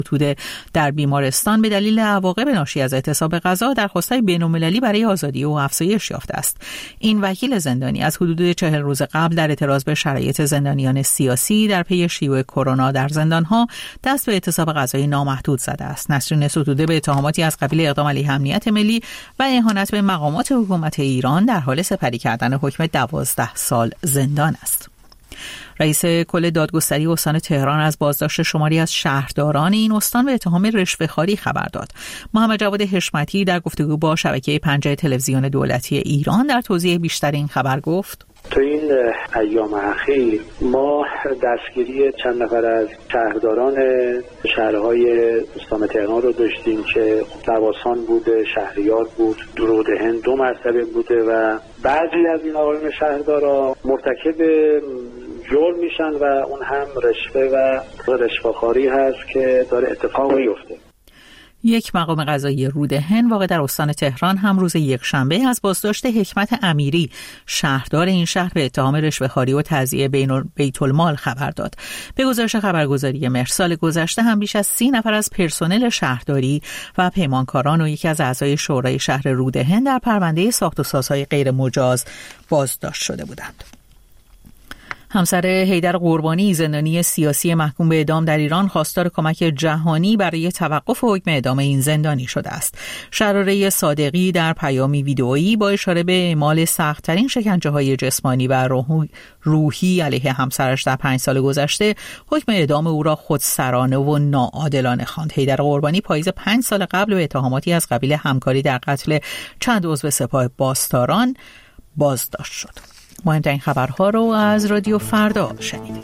ستوده در بیمارستان به دلیل عواقب ناشی از اعتصاب غذا درخواست‌های بین‌المللی برای آزادی او افزایش یافته است. این وکیل زندانی از حدود 40 روز قبل در اعتراض به شرایط زندانیان سیاسی در پی شیوع کرونا در زندان‌ها دست به اعتصاب غذایی نامحدود زده است. نسرین ستوده به اتهاماتی از قبیل اقدام علیه امنیت ملی و اهانت به مقامات حکومت ایران در حال سپری کردن حکم 12 سال زندان است. رئیس کل دادگستری استان تهران از بازداشت شماری از شهرداران این استان به اتهام رشوه‌خواری خبر داد. محمد جواد حشمتی در گفتگو با شبکه 5 تلویزیون دولتی ایران در توضیح بیشتر این خبر گفت: تو این ایام اخیر ما دستگیری چند نفر از شهرداران شهرهای استان تهران رو داشتیم که لواسان بوده، شهریار بود، رودهن 2 مرتبه بوده و بعضی از این آقایون شهردارا مرتکب جرم میشن و اون هم رشوه و رشوه‌خواری هست که داره اتفاق میفته. یک مقام قضایی رودهن واقع در استان تهران هم روز یکشنبه از بازداشت حکمت امیری شهردار این شهر به اتهام رشوه‌خواری و تضییع بیت المال خبر داد. به گزارش خبرگزاری مهر سال گذشته هم بیش از 30 نفر از پرسنل شهرداری و پیمانکاران و یکی از اعضای شورای شهر رودهن در پرونده ساخت و سازهای غیر مجاز بازداشت شده بودند. همسر حیدر قربانی زندانی سیاسی محکوم به اعدام در ایران خواستار کمک جهانی برای توقف حکم اعدام این زندانی شده است. شراره صادقی در پیامی ویدئویی با اشاره به اعمال سخت‌ترین شکنجه‌های جسمانی و روحی علیه همسرش در 5 سال گذشته حکم اعدام او را خودسرانه و ناعادلانه خواند. حیدر قربانی پاییز 5 سال قبل به اتهاماتی از قبیل همکاری در قتل چند عضو سپاه پاسداران بازداشت شد. مهمترین خبرها رو از رادیو فردا شنیدید.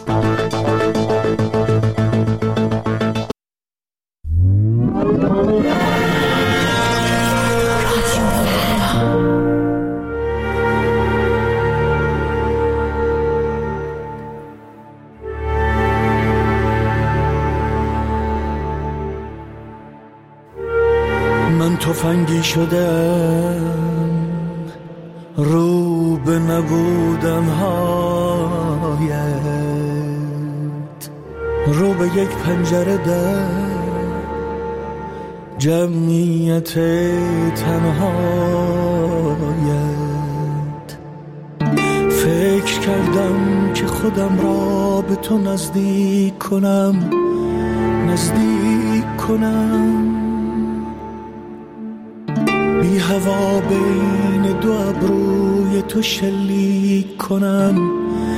من تفنگی شدم رو به نبودم هایت، رو به یک پنجره در جمعیت تنهایت. فکر کردم که خودم را به تو نزدیک کنم بی هوا بین دو ابروی تو شلیک کنم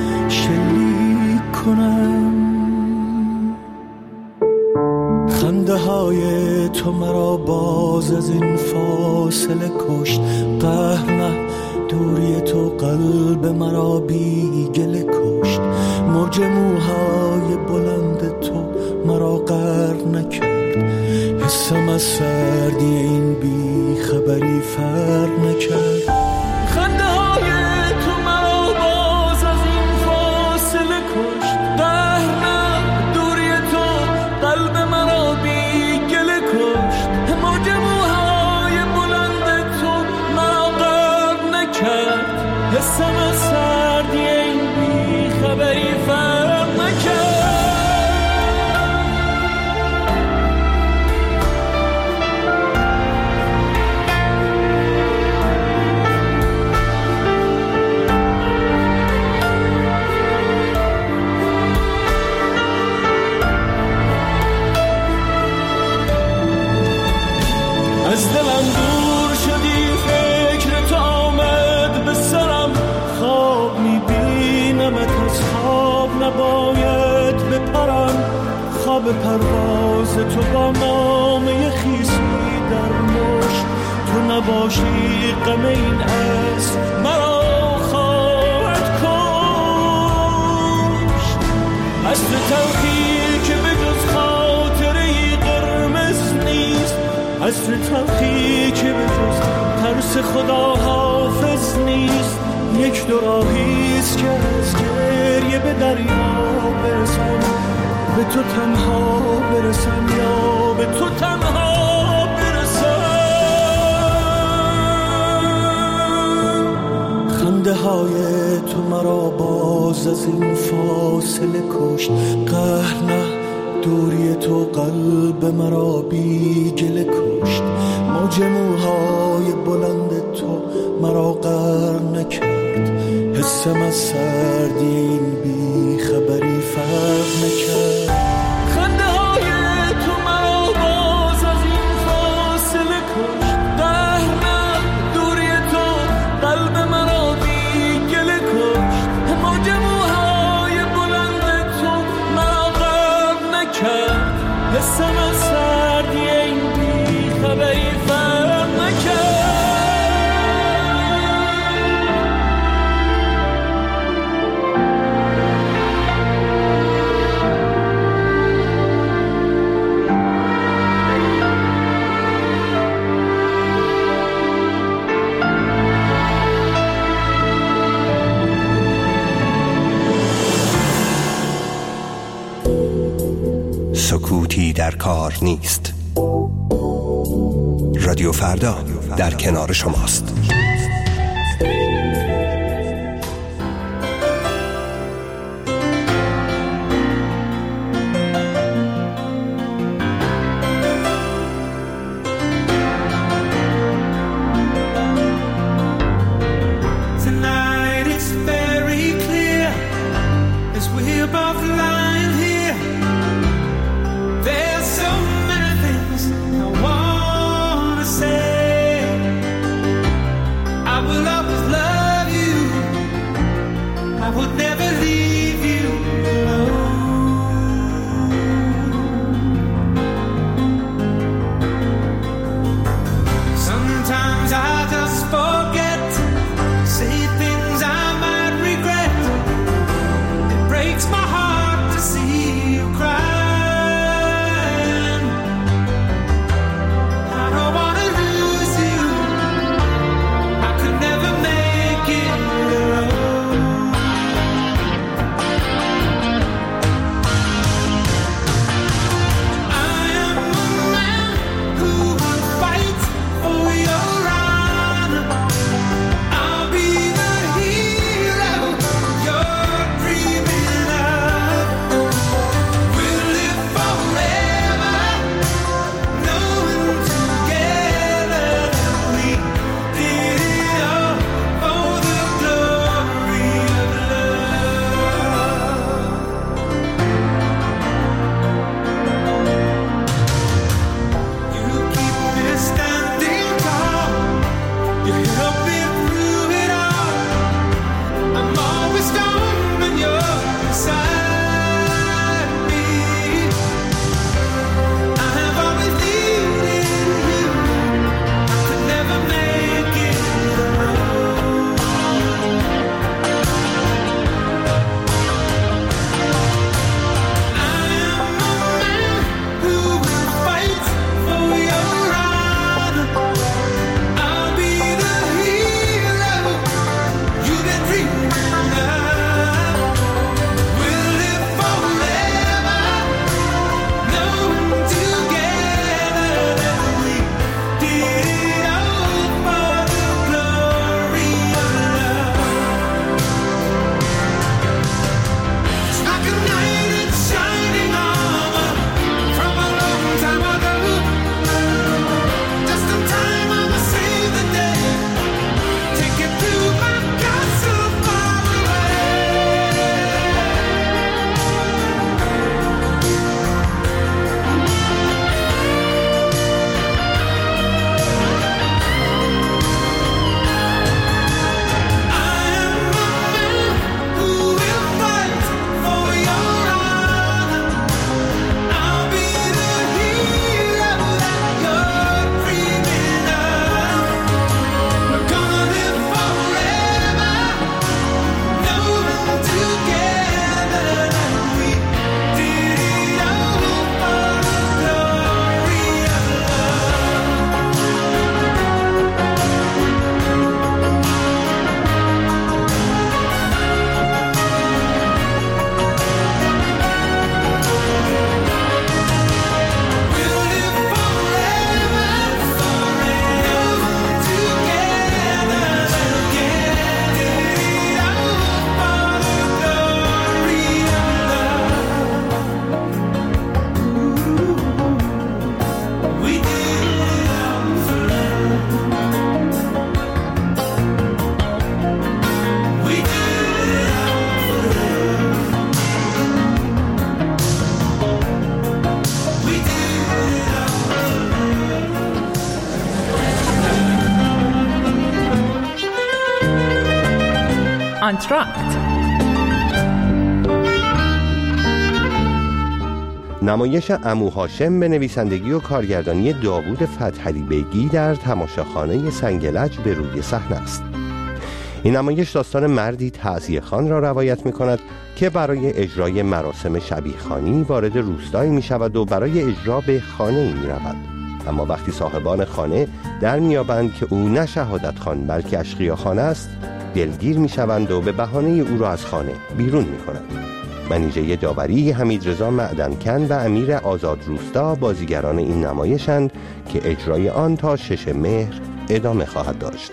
خنده های تو مرا باز از این فاصله کشت. قهر نه، دوری تو قلب مرا بی گله کشت. موج موهای بلند تو مرا غرق نکرد. حسم از سردی این بی خبری فرق نکرد. خنده های تو مرا باز از این فاصله کشت. قهر نه، دوری تو قلب مرا بی گله کشت. موج موهای بلند تو مرا غرق نکرد. حسم از سردی این بی خبری فرق نکرد. از دلم دور شدی، فکر تو آمد به سرم. خواب میبینمت، از خواب نباید بپرم. خواب پرواز تو با نامه خیسی در مشت. تو نباشی غم این اسب مرا خواهد کشت. از تلخی که به جز خاطره‌ای قرمز نیست. عصر تلخی که به جز ترس خدا حافظ نیست. یک دو راهیست که از گریه به دریا برسم. به تو تنها برسم یا به تو تنها برسم. خنده های تو مرا باز از این فاصله کشت. قهر نه، دوری تو قلب مرا بی گله کشت. موج موهای بلند تو مرا غرق نکرد. حسم از سردی این بی خبری فرق نکرد. خنده های تو مرا باز از این فاصله کشت. قهر دوری تو قلب مرا بی گله کشت. موج موهای بلند تو مرا غرق نکرد. حسم از سردی این بی خبری فرق نکرد. سکوتی در کار نیست. رادیو فردا در کنار شماست. آنتراکت. نمایش عمو هاشم به نویسندگی و کارگردانی داوود فتحعلی بیگی در تماشاخانه سنگلج به روی صحنه است. این نمایش داستان مردی تعزیه‌خوان را روایت می‌کند که برای اجرای مراسم شبیه‌خوانی وارد روستایی می‌شود و برای اجرا به خانه‌ای می‌رود. اما وقتی صاحبان خانه در می‌یابند که او نه شهادت‌خوان بلکه اشقیاخوان است، دلگیر می‌شوند و به بهانه او را از خانه بیرون می‌کنند. منیژه داوری حمیدرضا معدنکن و امیر آزاد روستا بازیگران این نمایشند که اجرای آن تا 6 مهر ادامه خواهد داشت.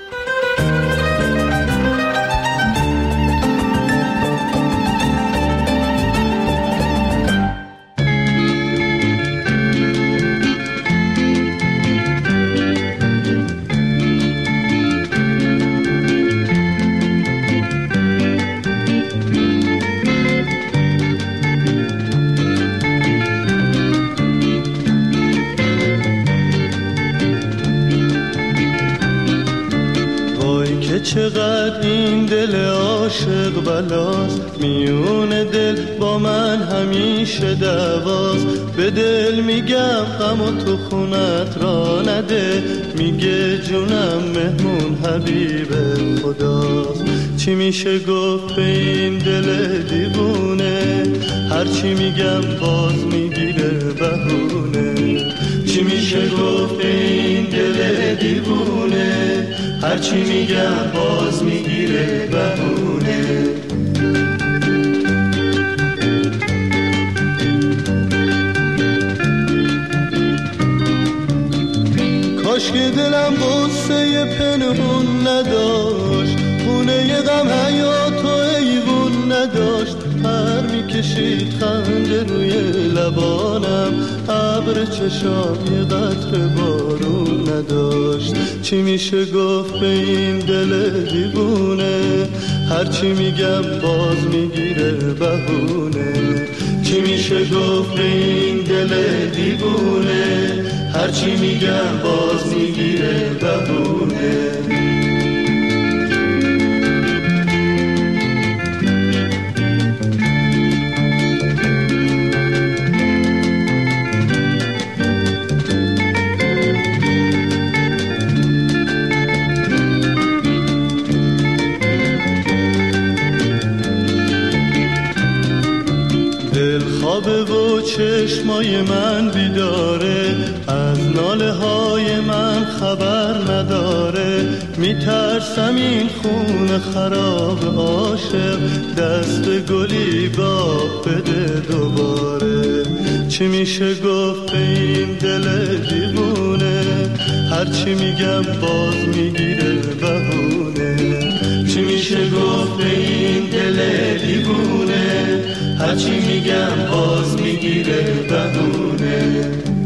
چقدر این دل عاشق بلاست، میون دل با من همیشه دعواست. به دل میگم غم تو خونت را نده، میگه جونم مهمون حبیب خداست. چی میشه گفت به این دل دیوونه، هرچی میگم باز میگیره بهونه. چی میشه گفت به این دل دیوونه، هرچی میگم باز میگیره بهونه. کاش که دلم غصه پنهون نداشت، خونه غم حیات و ایوون نداشت. پر میکشید خنده روی لبانم، ابر چشام یه قطره بارون نداشت. چی میشه گفت به این دل دیوونه، هرچی میگم باز میگیره بهونه. چی میشه گفت به این دل دیوونه، هرچی میگم باز میگیره بهونه. و چشمای من بیداره، از ناله های من خبر نداره. میترسم این خون خراب عاشق دست گلی باغ بده دوباره. چی میشه گفت به این دل دیوونه، هرچی میگم باز میگیره بهونه. چی میشه گفت به این دل دیوونه، هرچی میگم باز میگیره بهونه.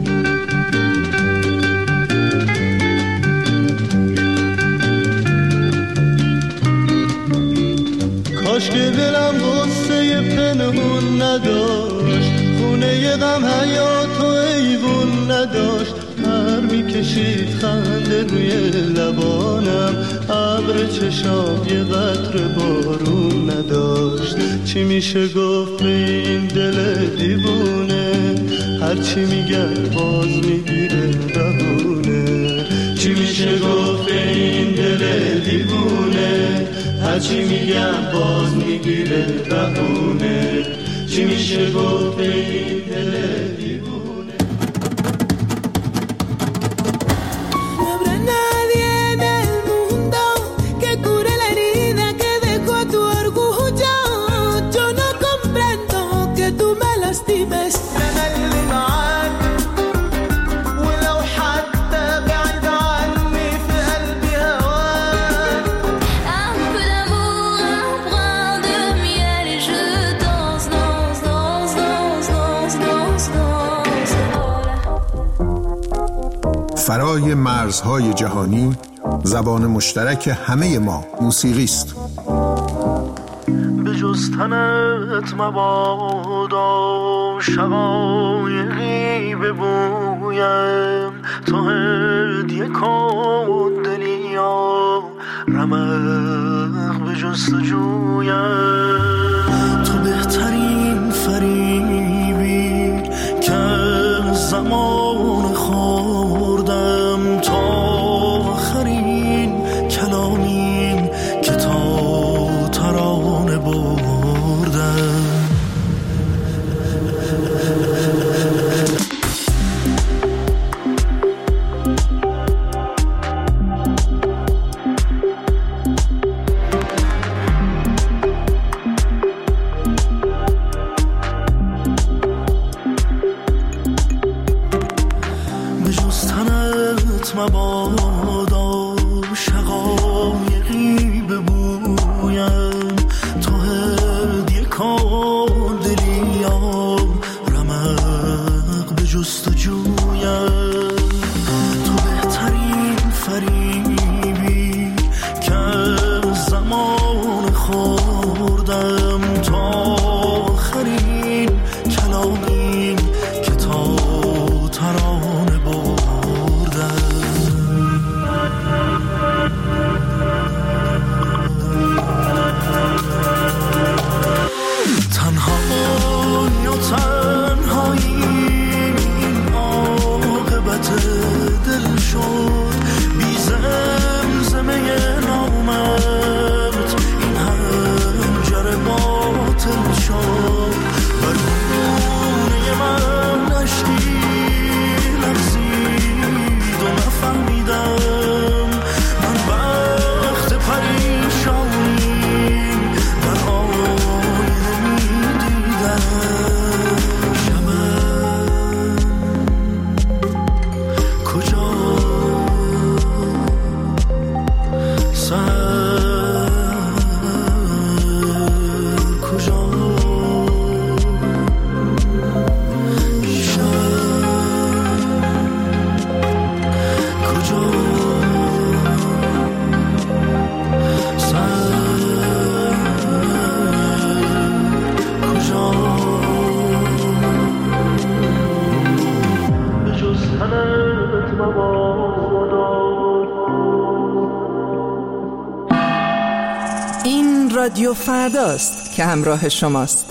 کاش که دلم غصه پنهون نداشت، خونه غم حیات و ایوون نداشت. پر میکشید خنده روی لبانم، ابر چشام یه قطره بارون نداشت. چی میشه گفت به این دل دیوونه، هرچی میگم باز میگیره بهونه. چی میشه گفت به این دل دیوونه، هرچی میگم باز میگیره بهونه. چی میشه گفت به این دل دیوونه. فرای مرزهای جهانی زبان مشترک همه ما موسیقی است. به جز تنت مبادا شقایقی ببویم، تو هدیه کن دنیا رمق به جستجویم، تو بهترین فریبی که زمان خوردم، تا آخرین کلامیم که تا ترانه بردم. مبادا شقایقی ببویم، تو هدیه کن دلیم، رمق به جستجویم، تو بهترین فریبی که زمان خوردم، تا آخرین کلامیم که تا ترانه بردم. تنهایی این عاقبت دل شد، بی زمزمه نامت این حنجره باطل شد، بر گونه من عشقی لغزید و نفهمیدم من وقت پریشانیم در آینه میدیدم. این رادیو فرداست که همراه شماست.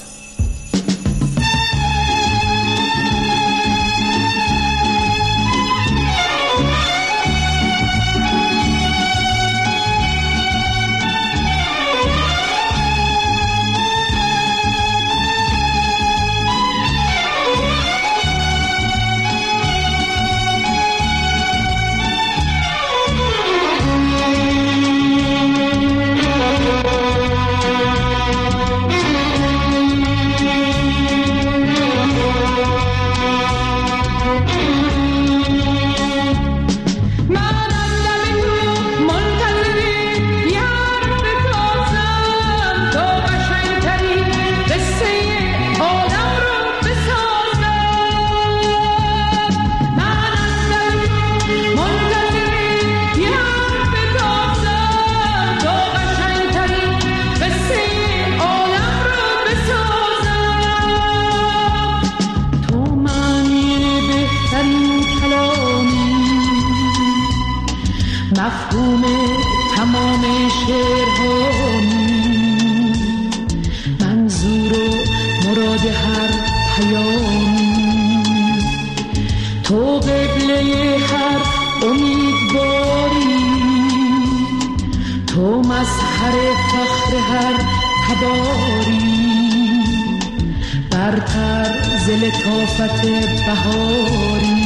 مفهوم تمام شعرهایی، منظور و مراد هر پیامی، تو قبله هر امیدواری، تو مظهر فخر هر تباری، برتر ز لطافت بهاری.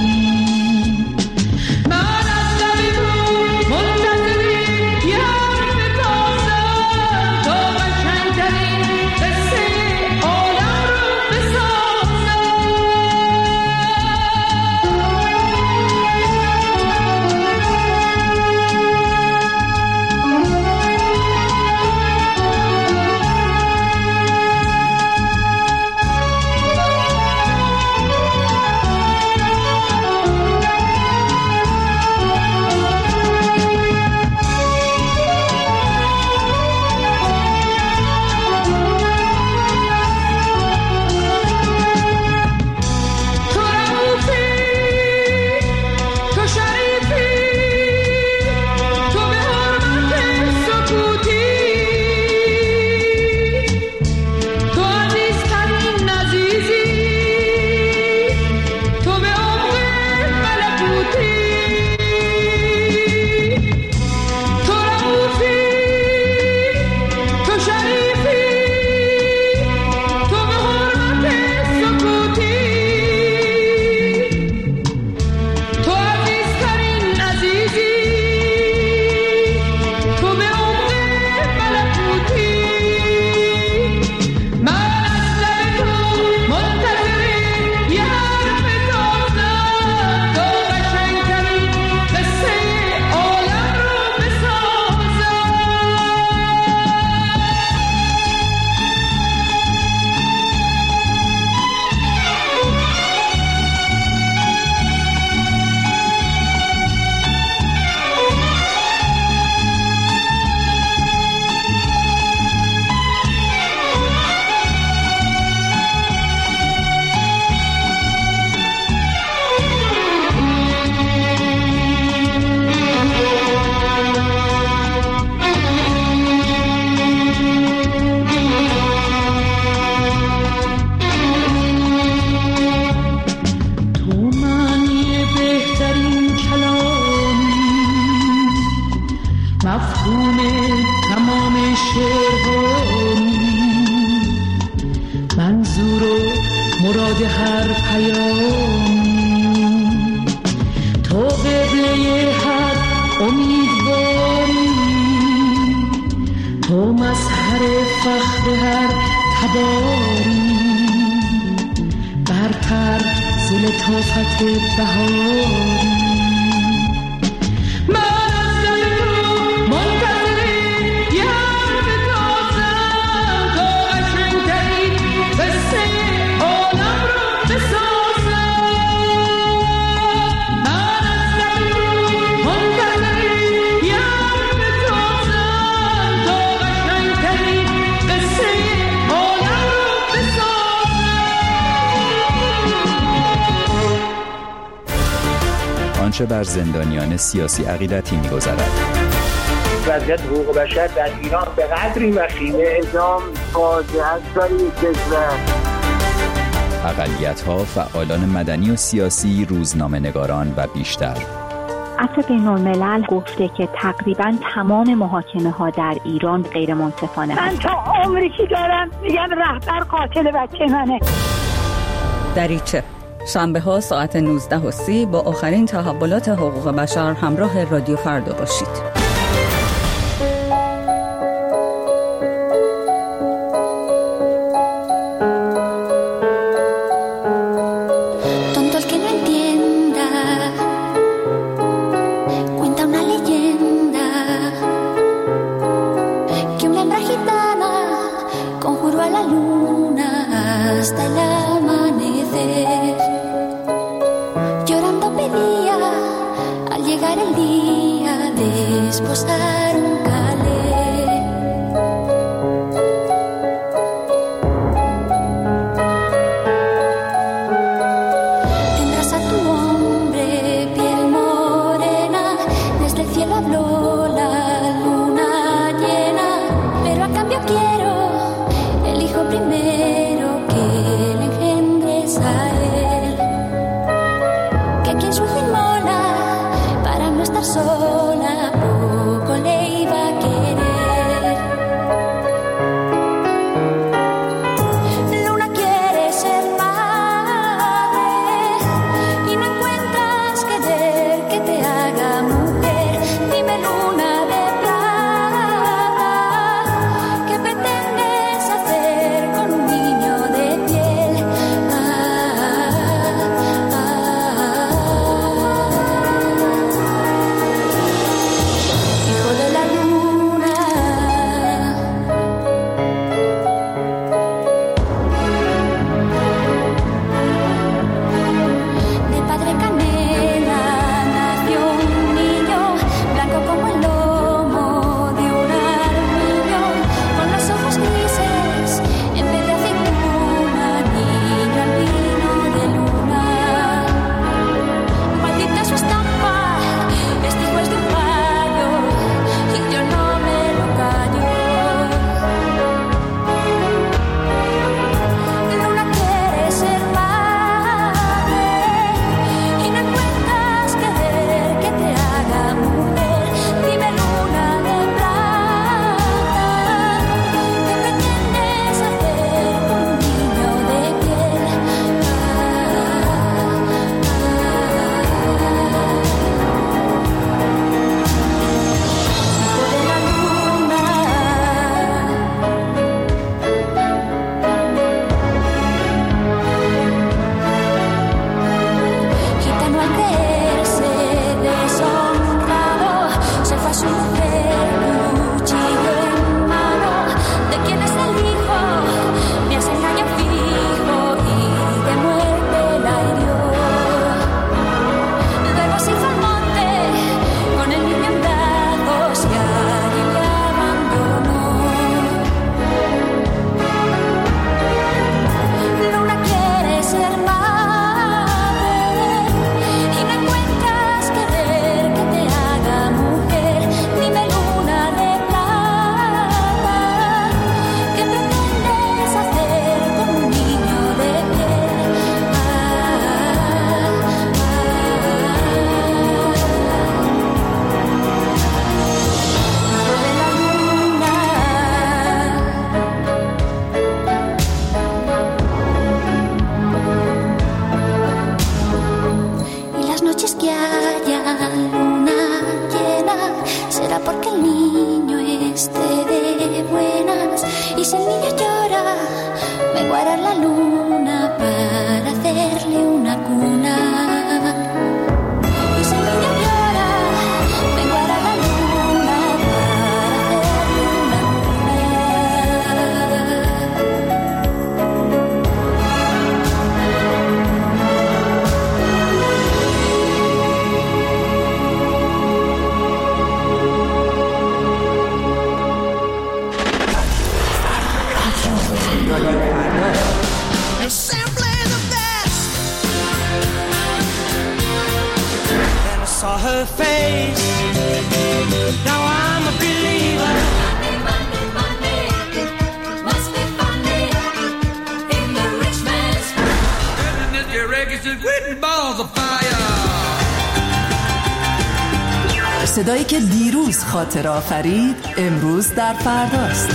مفهوم تمام شعرهایی، منظور و مراد هر پیامی، تو قبله هر امیدواری، تو مظهر فخر هر تباری، برتر ز لطافت بهاری. آنچه بر زندانیان سیاسی عقیدتی می‌گذرد. وضعیت حقوق بشر در ایران به قدری وخیمه، اعدام فاجعه است برای کشور. اقلیت‌ها، فعالان مدنی و سیاسی، روزنامه‌نگاران و بیشتر. عفو بین‌الملل گفته که تقریباً تمام محاکمه‌ها در ایران غیر منصفانه است. من تا عمری که دارم میگم رهبر قاتل بچه منه. دریچه شنبه ها ساعت 19:30 با آخرین تحولات حقوق بشر همراه رادیو فردا باشید. haya luna llena, será porque el niño esté de buenas. Y si el niño llora, me guarda la luna para hacerle una cuna. Y si el niño llora, me guarda la luna para hacerle una saw her face. Now I'm a believer. Money, money, money. Must be funny in the rich man's living this reggae is written balls of fire. صدایی که دیروز خاطر آفرید امروز در فرداست.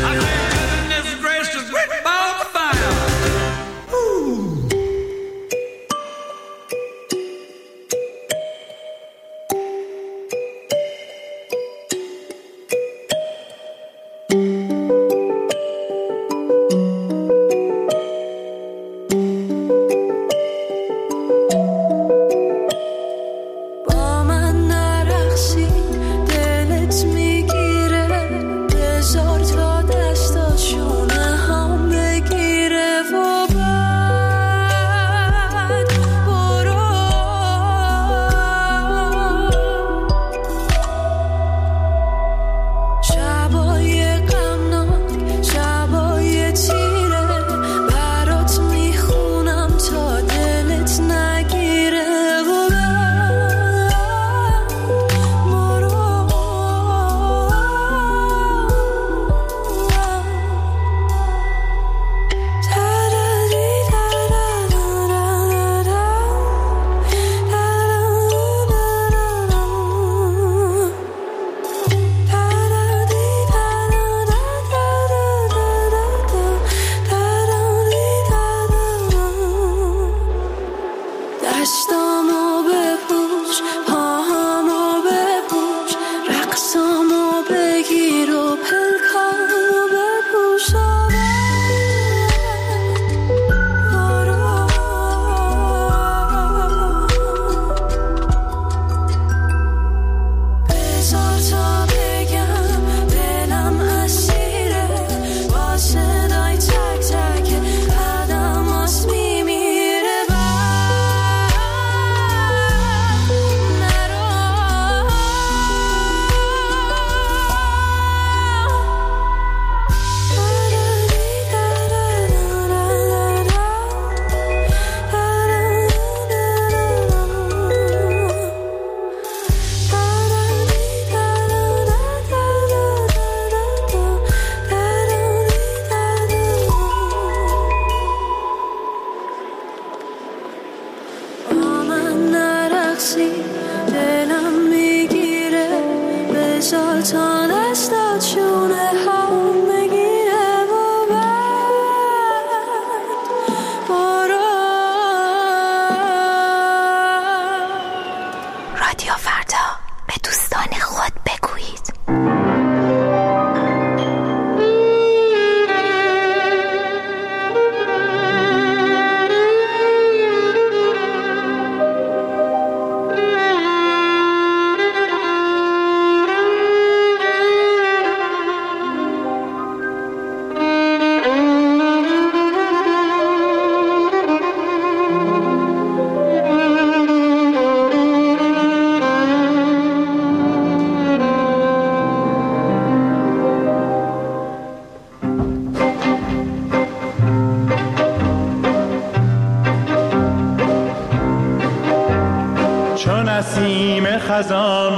نسیم خزان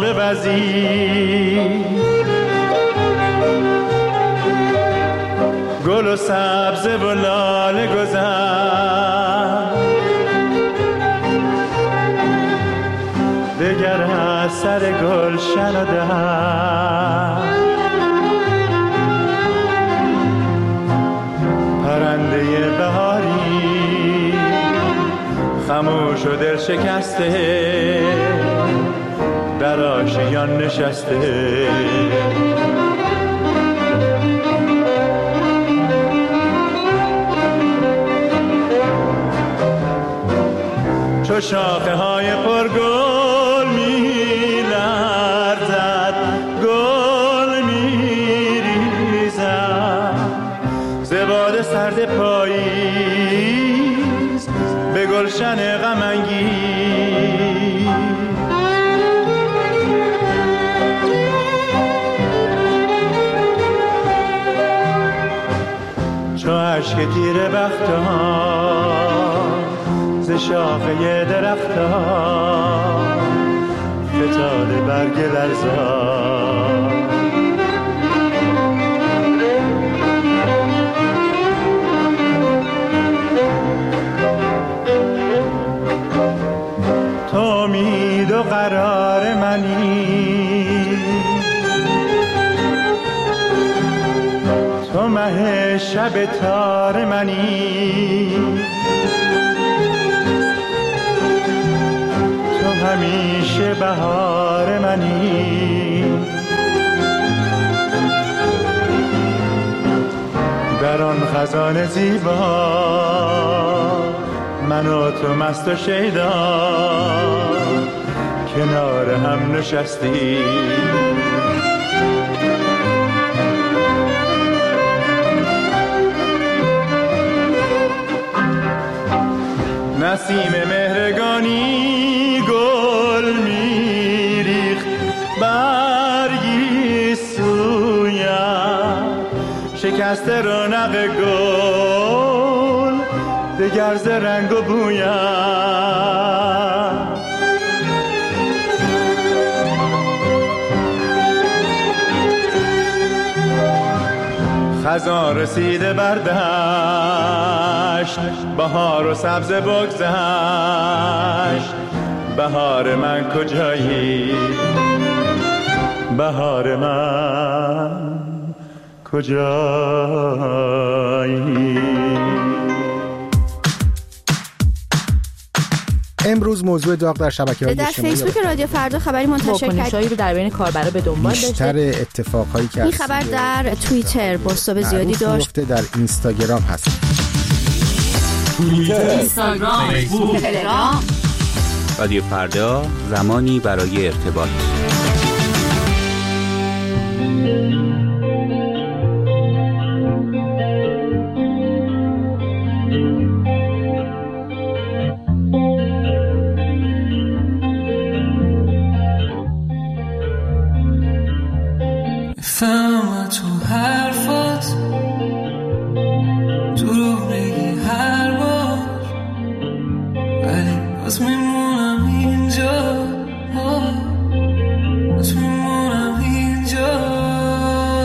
بوزی گل و سبزه و لاله گذر دگر از سر گلشن و در پرنده بهاری خموش شو دل شکسته در آشیان نشسته. چو شاخه های پرگل می لرزد گل می ریزد ز باد سرد پاییز به گلشن غم انگیز. چو اشک تیره بختان ز شاخه درختان فتاده برگ لرزان. تو امید و قرار منی، تو مه شب تار منی، تو همیشه بهار منی. در آن خزان زیبا من و تو مست و شیدا کنار هم نشستی. نسیم مهرگانی گل میریخت برگی سویم، شکست رونق گل دگر ز رنگ و بویم. خزان رسیده بر دشت، بهار و سبز بگذشت. بهار من کجایی؟ بهار من کجایی؟ امروز موضوع داغ در شبکه‌های اجتماعی در فیسبوک رادیو فردا خبری منتشر واکنش‌هایی رو در بین کاربرا به دنبال داشته. بیشتر اتفاقایی که این خبر در توییتر بازتاب زیادی داشت. در اینستاگرام هست. توییتر، اینستاگرام، فیسبوک، تلگرام. رادیو فردا، زمانی برای ارتباط. فهم تو حرفات دروغ میگی هر بار، ولی باز میمونم اینجا، باز میمونم اینجا.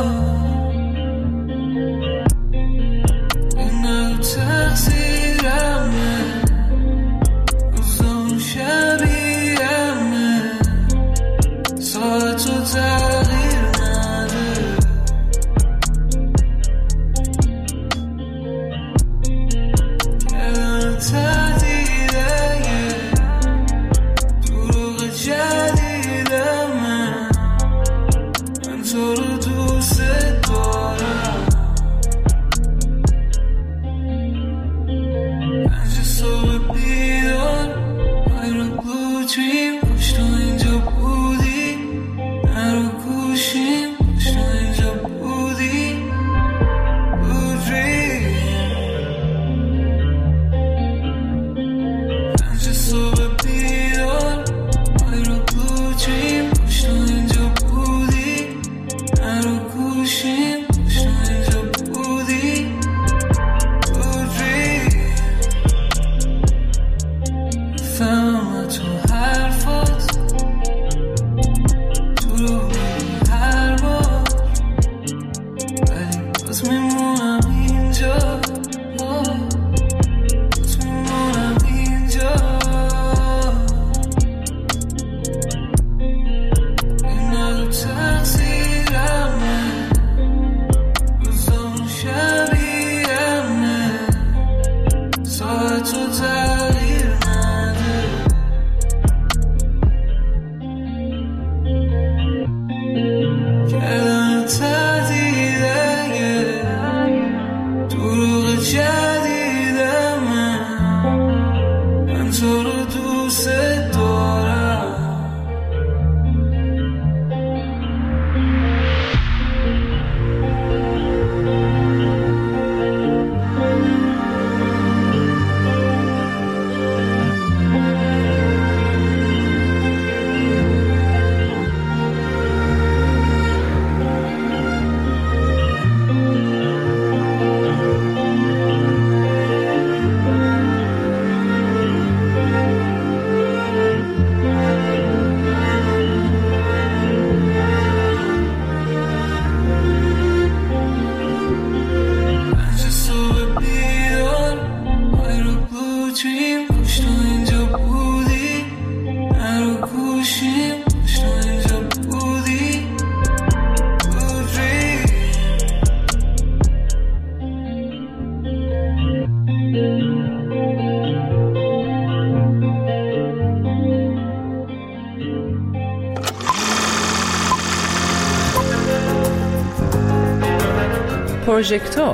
پروژکتور.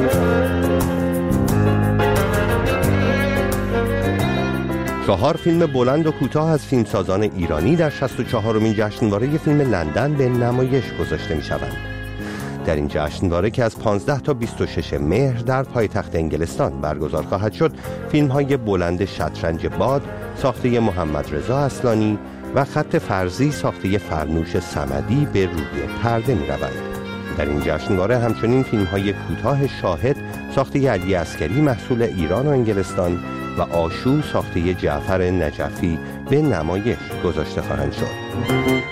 چهار فیلم بلند و کوتاه از فیلمسازان ایرانی در 64مین جشنواره فیلم لندن به نمایش گذاشته می شوند. در این جشنواره که از 15 تا 26 مهر در پایتخت انگلستان برگزار خواهد شد، فیلم‌های بلند شطرنج باد ساخته محمد رضا اصلانی و خط فرضی ساخته فرنوش صمدی به روی پرده می روند. در این جشنواره همچنین فیلم‌های کوتاه شاهد ساخته علی عسکری محصول ایران و انگلستان و آشو ساخته جعفر نجفی به نمایش گذاشته خواهند شد.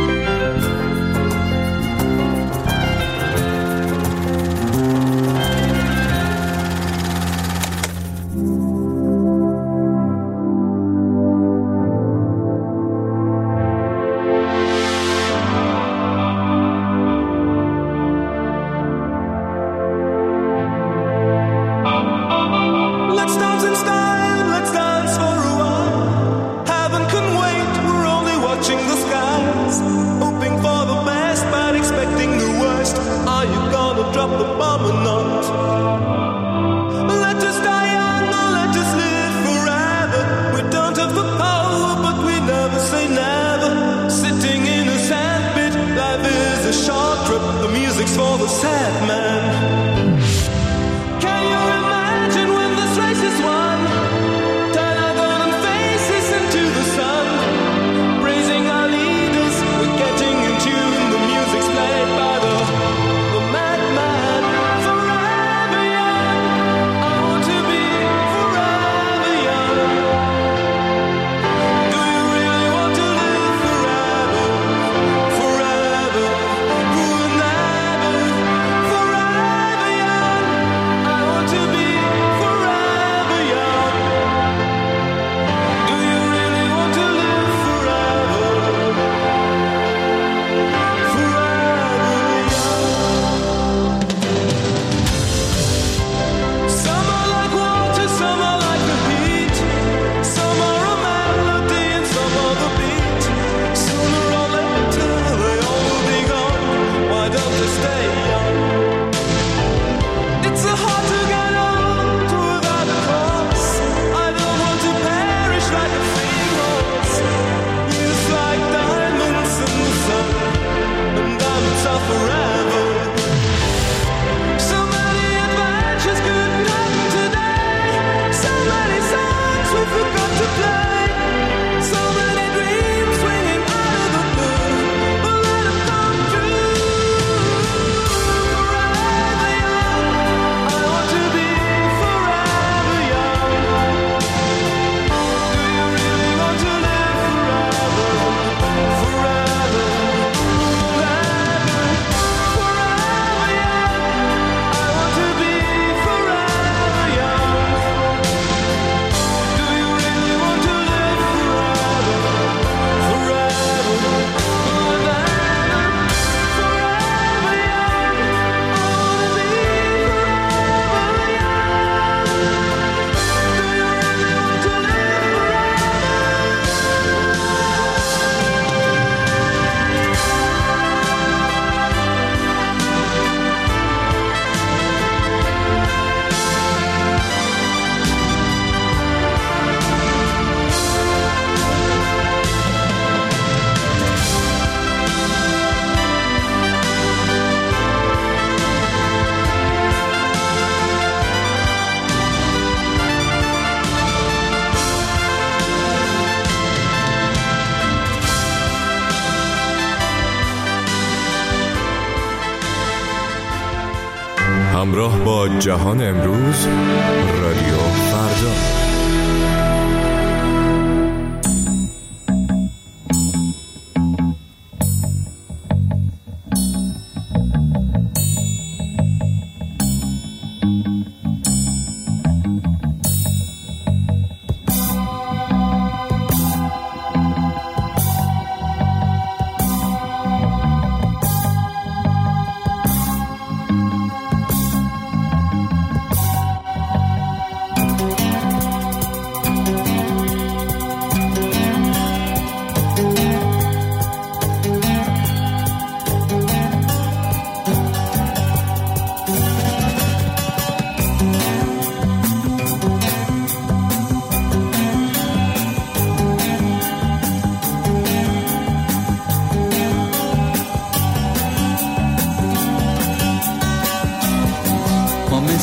همراه با جهان امروز، رادیو فردا.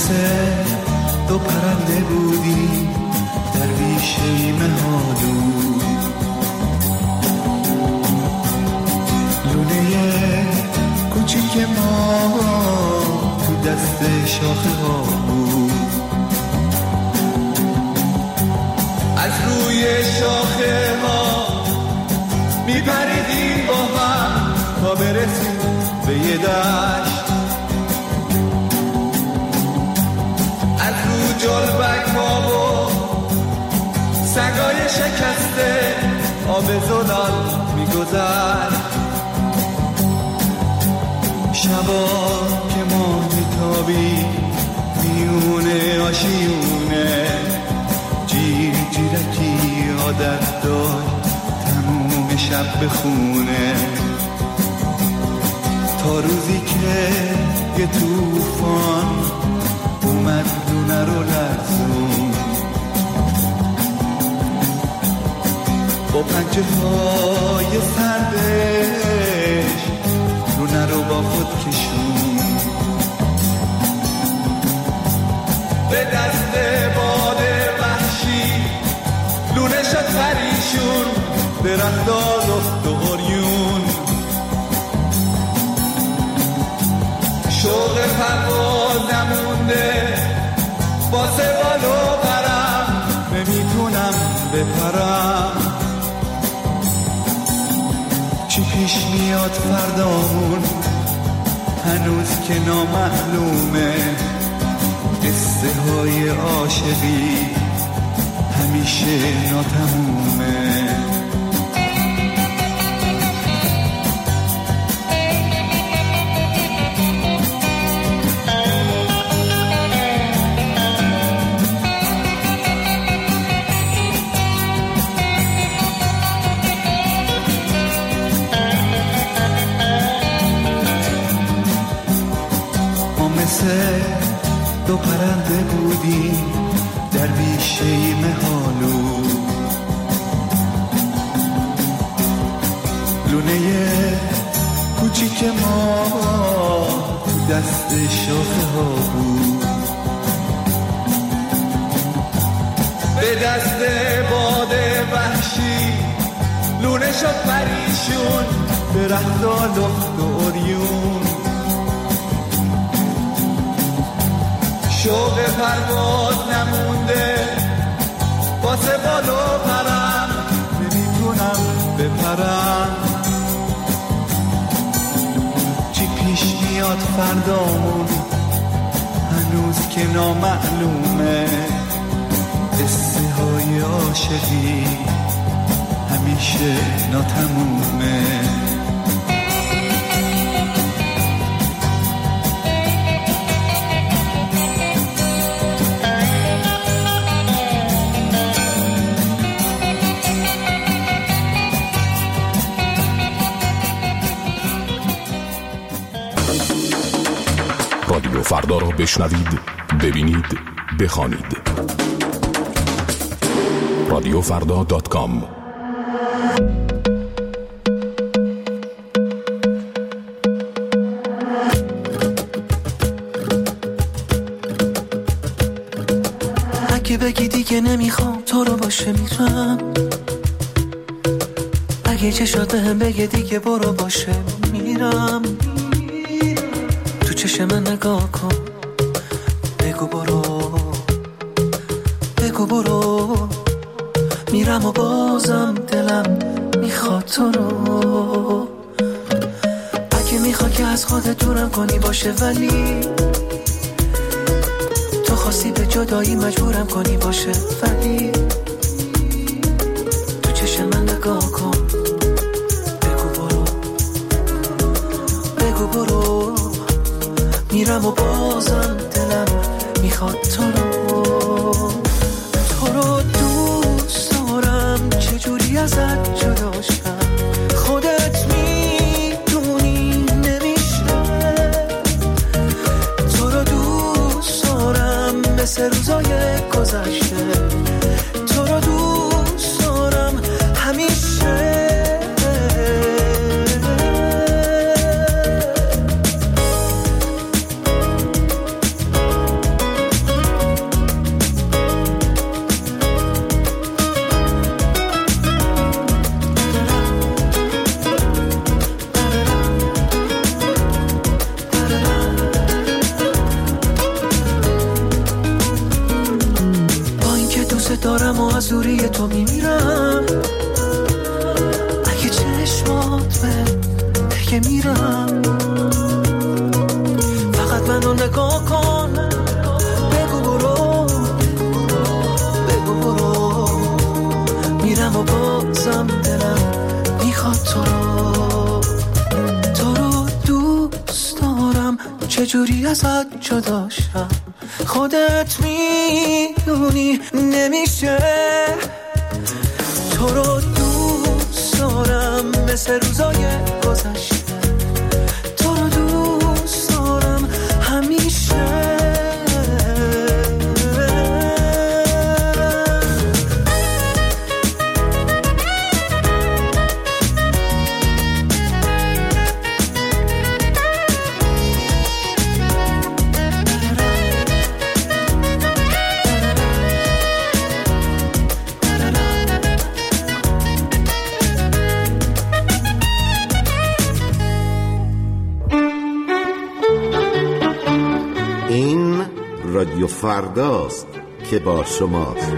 مثل دو پرنده بودی در بیشه مهالو، لونه کوچیک ما تو دست شاخه ها بود. از روی شاخه ها میپریدیم با هم تا برسیم به یه دشت. از رو جلبک ها و سگای شکسته آب زلال میگذشت. شبا که ما میتابی میونه آشیونه، جیر جیرکی عادت داشت تموم شب بخونه، تا روزی که یه توفان اومد دونه رو لرزون. با پنجه های سردش دونه رو با خود کشون. به دست باد وحشی لونه شد پریشون، درختا لخت و عریون. شوق پرواز نمونده واسه بالو پرم، نمیتونم بپرم. چی پیش میاد فردامون هنوز که نامعلومه، قصه های عاشقی همیشه ناتمومه. دو پرنده بودی در بیشه مهالو، لونه کوچیک ما دست شاخه ها بود. به دست باد وحشی لونه شد پریشون، درختا لخت و عریون. شوق پرواز نمونده واسه بالو پرم، نمیتونم بپرم. چی پیش میاد فردامون هنوز که نامعلومه، قصه های عاشقی همیشه ناتمومه. رادیو فردا را بشنوید، ببینید، بخوانید. رادیوفردا.com. اگه بگی دیگه نمیخوام تو رو باشه میرم، اگه چشات بهم بگه دیگه برو باشه میرم، تو چشم من نگاه کن بگو برو، بگو برو، میرم و بازم دلم میخواد تو رو. اگه میخواد که از خودت دورم کنی باشه، ولی تو خواستی به جدایی مجبورم کنی باشه، ولی تو چشم من نگاه کن بگو برو، بگو برو، میرم و بازم دلم میخواد تو رو. تو رو دوست دارم چجوری ازت جدا شم، خودت میدونی نمیشه. تو رو دوست دارم مثل روزای گذشته، تو رو دوست دارم همیشه. که میرم، فقط منو نگاه کن، بگو برو، بگو برو. میرم و بازم دلم میخواد تو رو دوست دارم. چجوری ازت جدا شم، خودت میدونی نمیشه. تو رو دوست دارم مثل روزای گذشته، تو رو دوست دارم همیشه. رادیو فرداست که با شماست.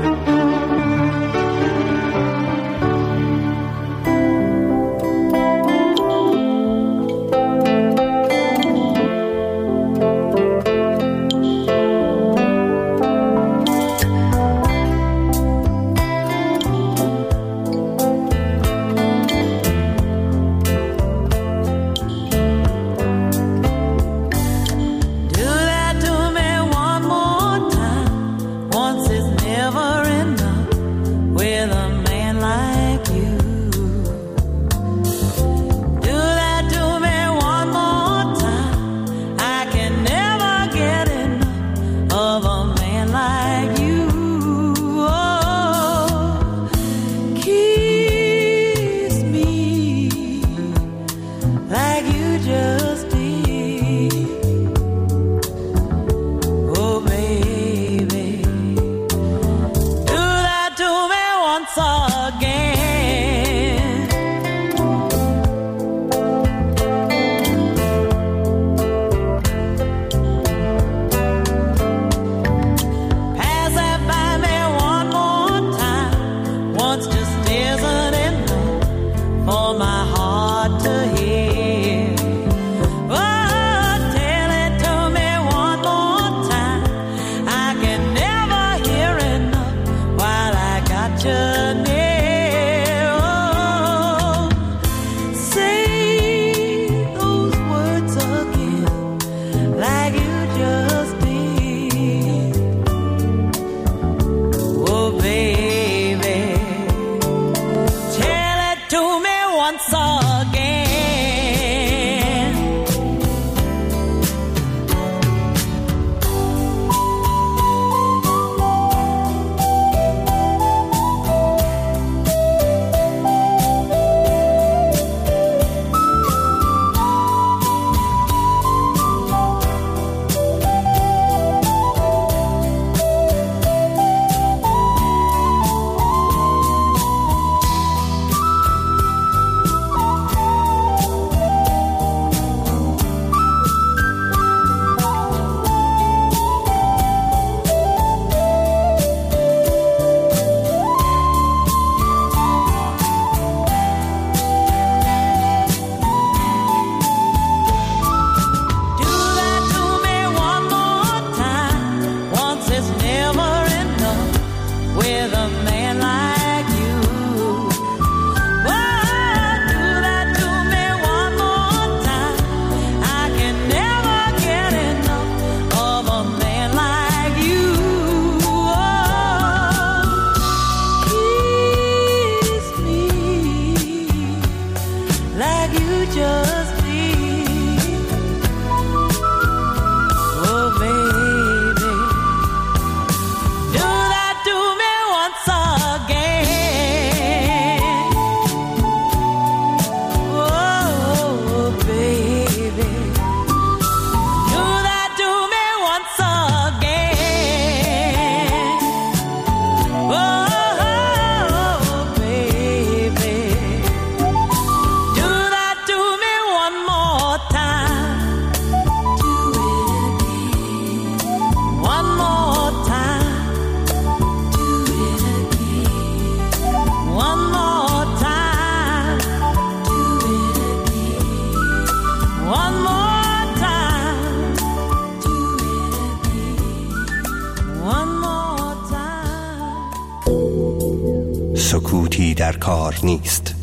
در کار نیست.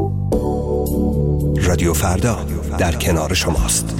رادیو فردا در کنار شماست.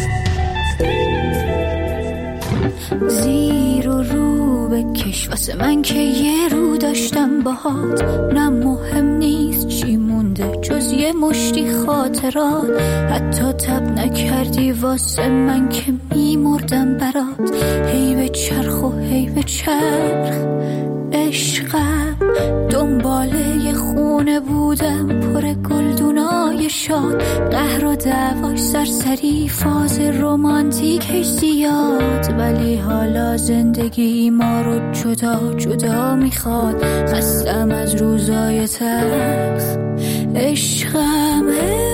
زیر و رو بکش واسه من که یه رو داشتم باهات، نه مهم نیست چی مونده جز یه مشتی خاطرات. حتی تب نکردی واسه من که میمردم برات. هی به چرخ و هی به چرخ عشقم، دنباله یه خونه بودم پر گلدونای شاد. قهر و دعواش سرسری، فاز رومانتیکش زیاد، ولی حالا زندگی ما رو جدا جدا میخواد. خستم از روزای تلخ عشقم.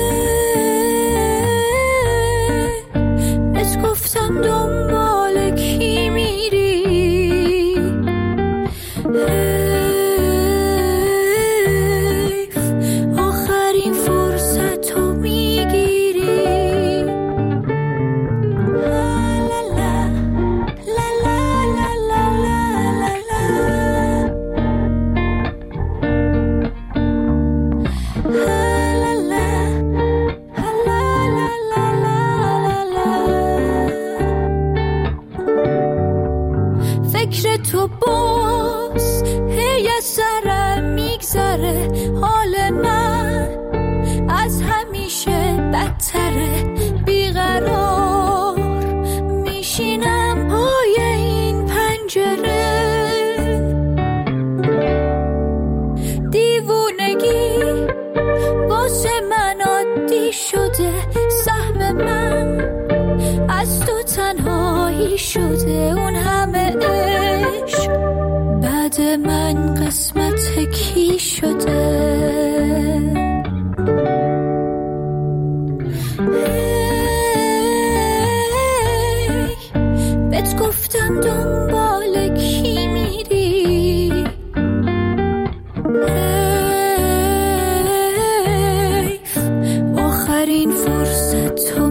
بس گفتم دنبال کی میری، آخرین فرصت رو میگیری. لا لا لا لا لا لا لا. فکر تو باز هی از سرم میگذره، حال من از همیشه بدتره. بیقرار میشینم پای این پنجره، دیوونگی واسه من عادی شده. سهم من از تو تنهایی شده، اون همه عشق بعد من قسمت کی شده. بهت گفتم دنبال کی میری، حیف آخرین فرصت تو